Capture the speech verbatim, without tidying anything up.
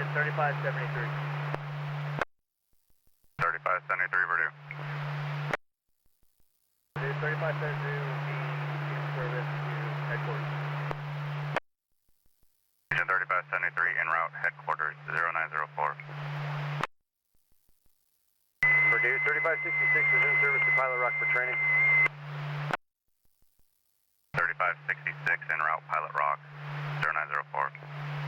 thirty-five seventy-three. thirty-five seventy-three, Purdue. Purdue thirty-five seventy-three will be in service to headquarters. Region thirty-five seventy-three en route headquarters zero nine zero four. Purdue thirty-five sixty-six is in service to Pilot Rock for training. thirty-five sixty-six en route Pilot Rock zero nine zero four.